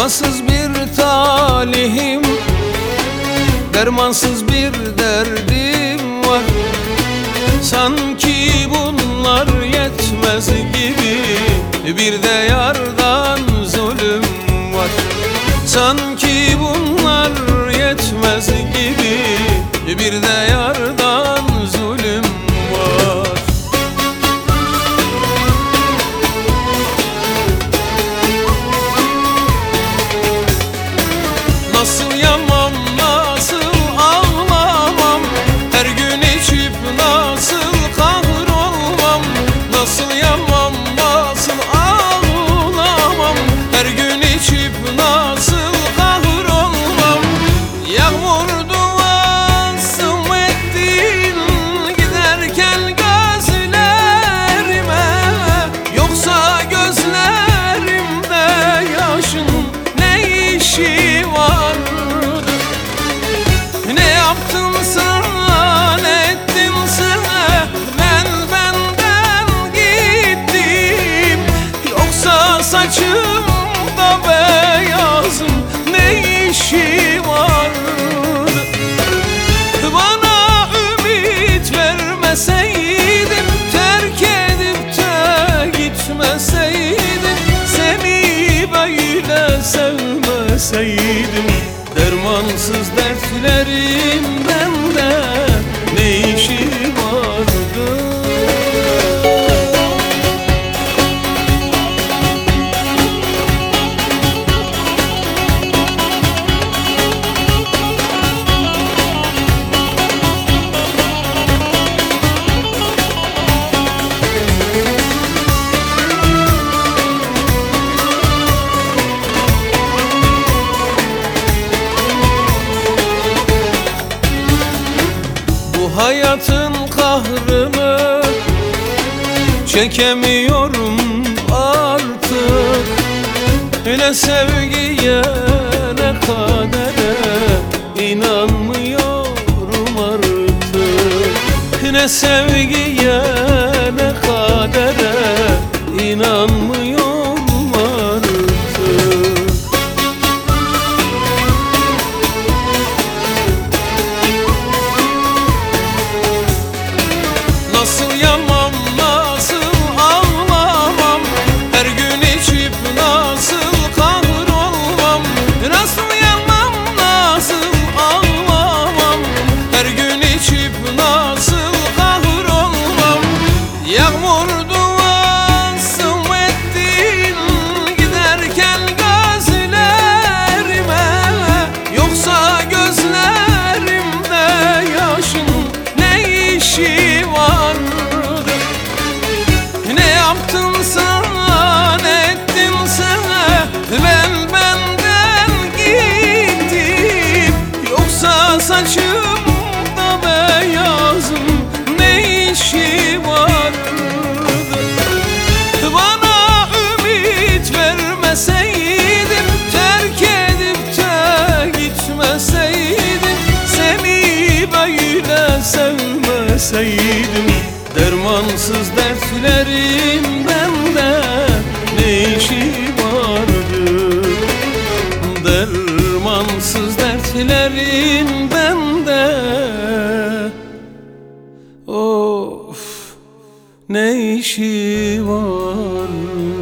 Vefasız bir talihim, dermansız bir derdim var. Sanki bunlar yetmez gibi bir de yardan zulüm var. Sanki bunlar yetmez gibi bir de yardan zulüm var. Nasıl yanmam, nasıl ağlamam, her gün içip nasıl kahrolmam. Nasıl yanmam, nasıl ağlamam, her gün içip nasıl kahrolmam. Yağmur duasım ettin giderken gözlerime, yoksa gözlerimde yaşın ne işi var? Ne yaptımsa ne ettimse ben benden gittim, yoksa saçımda beyazın ne işi var? Bana ümit vermeseydin, terk edip de gitmeseydin, seni böyle sevmeseydim, dermansız dertlerimden de ne işi vardı? Hayatın kahrını çekemiyorum artık. Ne sevgiye ne kadere inanmıyorum artık. Ne sevgiye ne kadere inanmıyorum artık. Nasıl yanmam, nasıl ağlamam, her gün içip nasıl kahrolmam. Nasıl yanmam, nasıl ağlamam, her gün içip nasıl kahrolmam. Yağmur duasım ettin giderken gözlerime, yoksa gözlerimde yaşın ne işi var? Ne yaptımsa ne ettimse ben benden gittim, yoksa saçımda beyazın ne işi var? Bana ümit vermeseydin, terk edip de gitmeseydin, seni böyle sevmeseydim, dermansız dertlerimden de ne işi vardı? Dermansız dertlerimden de of ne işi var?